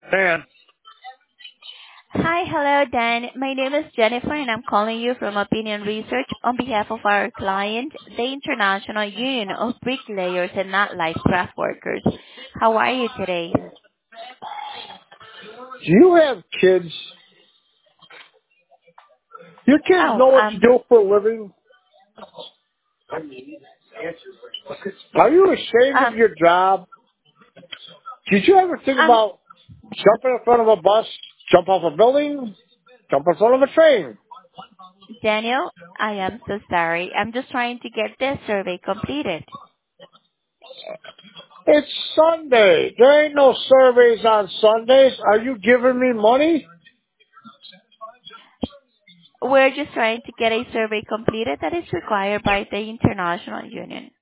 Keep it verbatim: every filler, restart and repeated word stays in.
Dan. Hi. Hello, Dan. My name is Jennifer, and I'm calling you from Opinion Research on behalf of our client, the International Union of Bricklayers and Not-Life Craft Workers. How are you today? Do you have kids? Your kids Oh, know what you um, do for a living? Are you ashamed of um, your job? Did you ever think um, about jumping in front of a bus, jump off a building, jump in front of a train? Daniel, I am so sorry. I'm just trying to get this survey completed. It's Sunday. There ain't no surveys on Sundays. Are you giving me money? We're just trying to get a survey completed that is required by the International Union.